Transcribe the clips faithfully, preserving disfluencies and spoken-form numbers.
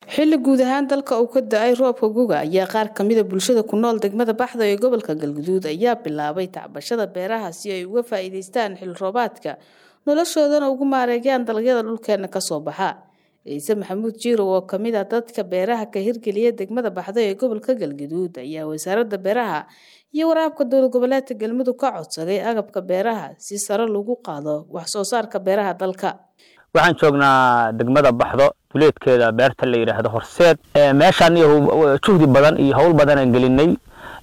xilli guud ahaan dalka uu ka da'ay roobka guga ayaa qaar ka mid ah bulshada ku nool degmada Baxdo ee gobolka Galgaduud ayaa bilaabay tacbashada beeraha si ay uga faa'iideystaan xil roobaadka noloshoodana ugu maareeyaan dalagyada dhulkeena ka soo baxa. Ciise Maxamuud Jiiro oo ka mid ah dadka beeraha ka hirgeliya degmada Baxdo ee gobolka Galgaduud ayaa wasaaradda beeraha iyo waraabka dowlad goboleedka Galmudug ka codsaday agabka beeraha si sare loogu qaado wax soo saarka beeraha dalka. waxaan joognaa degmada Baxdo duleedkeeda beerta la yiraahdo Horseed ee meeshan iyo juhdi badan iyo hawl badan aan gelinay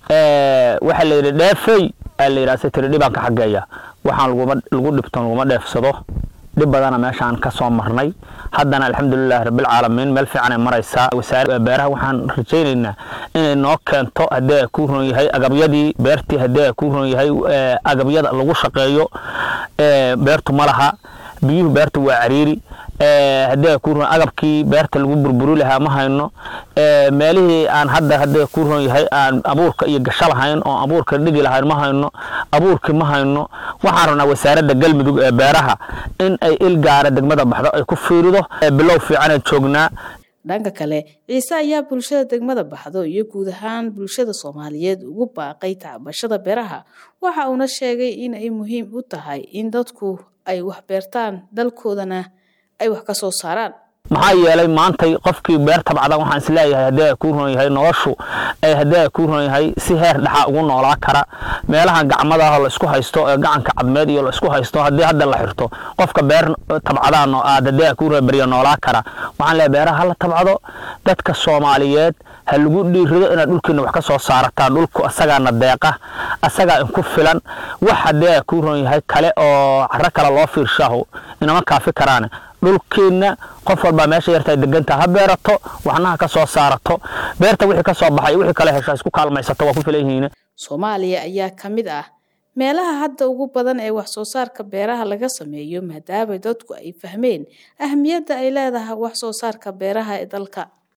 ee waxa la yiraahdo dheefay la yiraahdo tiridhiban ka xageeya waxaan lagu lagu dhibto lagu dheefsado dib badan meeshan ka soo marnay haddana alxamdulillah rabbil caalamiin meel fiican ay maraysaa wasaaradda beeraha waxaan rajaynaynaa inay noo keento hadee ku roon yahay agabyadii beertii hadee ku roon yahay agabyada lagu shaqeeyo ee beertu malaha biyuhu beertu waa cariiri ee hadee ku roon agabkii beerta lagu burburi lahaa ma hayno ee meelihii aan hadda hadee ku roon yahay aan abuurka iyo gasho lahayn oo abuurka dhigi lahayn ma hayno abuurka ma hayno waxaan rabnaa wasaaradda Galmudug ee beeraha in ay il gaar degmada Baxdo ay ku fiirido bilow fiican ay joognaa. dhanka kale Ciise ayaa bulshada degmada Baxdo iyo guud ahaan bulshada Soomaaliyeed ugu baaqay tacbashada beeraha waxa uu na sheegay in ay muhiim u tahay in dadku ay wax beertaan dalkoodana ay wax ka soo saaraan. maxaa yeelay maantay qofkii beer tabcada waxaan isleeyahay hadee ku roon yahay noloshu ay hadee ku roon yahay si heer dhaxa ugu noolaa kara meelaha gacmadaha la isku haysto ee gacanka cadmeed iyo la isku haysto hadii hadda la xirto qofka beer tabcadaan oo hadee ku roon bariyo noolaa kara waxaan leeyahay beeraha la tabcado dadka Soomaaliyeed ha lagu dhiirido in dhulkeena wax ka soo saartaan dhulku asagana deeqa asaga in ku filan wax hadee ku roon yahay kale oo carra kala loo fiirshaho inama kaafi karaan dhulkeena qof walba meesha yartay deganta ha beerato waxna ka soo saarato beerta wixii ka soo baxay wixii kale hesha isku kaalmaysato waa ku filayhiin. Soomaaliya ayaa kamid ah meelaha hadda ugu badan ee wax soo saarka beeraha laga sameeyo maadaama dadku ay fahmeen ahmiyadda ay leedahay wax soo saarka beeraha ee dalka.